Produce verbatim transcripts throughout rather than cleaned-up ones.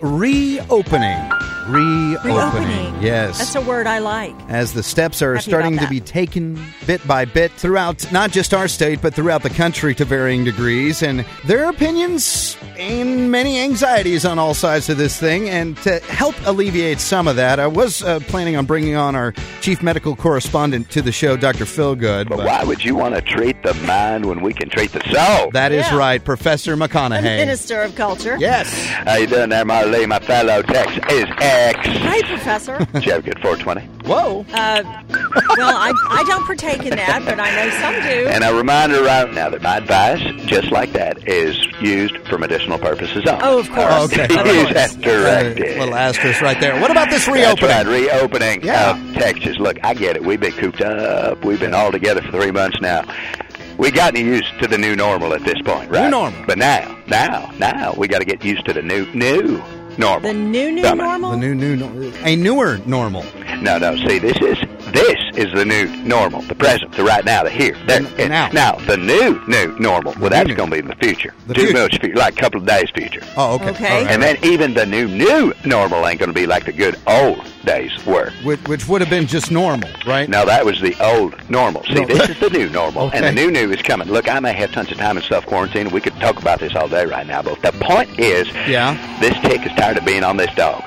reopening. Reopening. Reopening. Yes. That's a word I like. As the steps are Happy starting about to be that. taken bit by bit throughout not just our state, but throughout the country to varying degrees. And their opinions and many anxieties on all sides of this thing. And to help alleviate some of that, I was uh, planning on bringing on our chief medical correspondent to the show, Doctor Phil Good. But why would you want to treat the mind when we can treat the soul? That is Yeah. right, Professor The McConaughey. Minister of Culture. Yes. How you doing there, Marley? My fellow Tex is X. Hi, Professor. Did you have a good four twenty? Whoa. Uh, well, I, I don't partake in that, but I know some do. And a reminder right now that my advice, just like that, is used for medicinal purposes only. Oh, of course. All right? Okay. Of Use course. as directed. Uh, little asterisk right there. What about this That's reopening? right, reopening Yeah. of Texas. Look, I get it. We've been cooped up. We've been all together for three months now. We gotten used to the new normal at this point, right? New normal. But now, now, now, we got to get used to the new, new normal. The new, new Dummy. normal? The new, new, no- a newer normal. No, no. See, this is this is the new normal. The present, the right now, the here, there, The and now. now. The new, new normal. Well, that's new. going to be in the future. The Too future. much future, like a couple of days future. Oh, okay. Okay. All right. And then even the new, new normal ain't going to be like the good old days were. Which, which would have been just normal, right? No, that was the old normal. See, No. this is the new normal, Okay. and the new new is coming. Look, I may have tons of time in self-quarantine. We could talk about this all day right now, but the point is, Yeah. this tick is tired of being on this dog.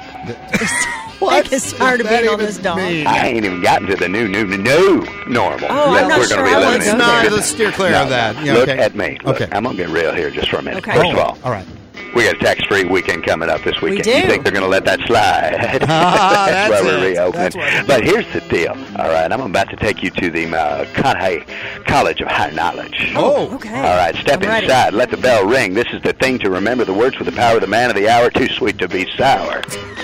Nick is tired of does that being on even this dog. mean? I ain't even gotten to the new, new, new normal. Oh, that I'm not we're sure gonna be I living want in. to go there. let's steer clear No, of that. no. Yeah, Look okay. at me. Look, Okay. I'm going to get real here just for a minute. Okay. First of all, All right. we got a tax-free weekend coming up this weekend. do. You think they're going to let that slide? Ah, that's, that's why we're it. reopening. That's what it But here's the deal. All right, I'm about to take you to the uh, Conway College of Higher Knowledge. Oh, Okay. All right, step I'm ready. inside. Let the bell ring. This is the thing to remember. The words with the power of the man of the hour. Too sweet to be sour.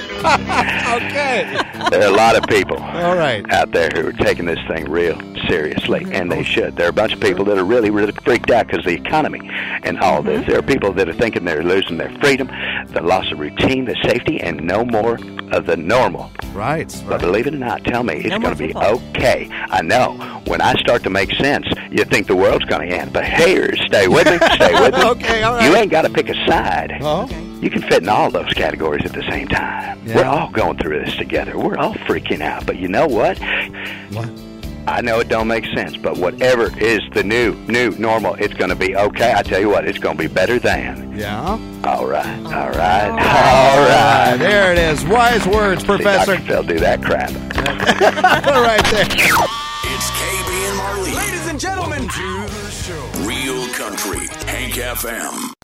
Okay. There are a lot of people All right. out there who are taking this thing real seriously, and they should. There are a bunch of people that are really, really freaked out because of the economy and all this. There are people that are thinking they're losing their freedom, the loss of routine, the safety, and no more of the normal. Right. But believe it or not, tell me, it's No more going to be football. okay. I know. When I start to make sense, you think the world's going to end. But here, stay with me, stay with me. Okay, all right. You ain't got to pick a side. Oh. You can fit in all those categories at the same time. Yeah. We're all going through this together. We're all freaking out. But you know what? What? I know it don't make sense, but whatever is the new, new normal, it's going to be okay. I tell you what, it's going to be better than. Yeah. All right, all right, all All right. right. There it is. Wise words, See, Professor. Doctor Phil do that crap. All right there. It's K B and Marlene. Ladies and gentlemen, to the show. Real Country, Hank F M.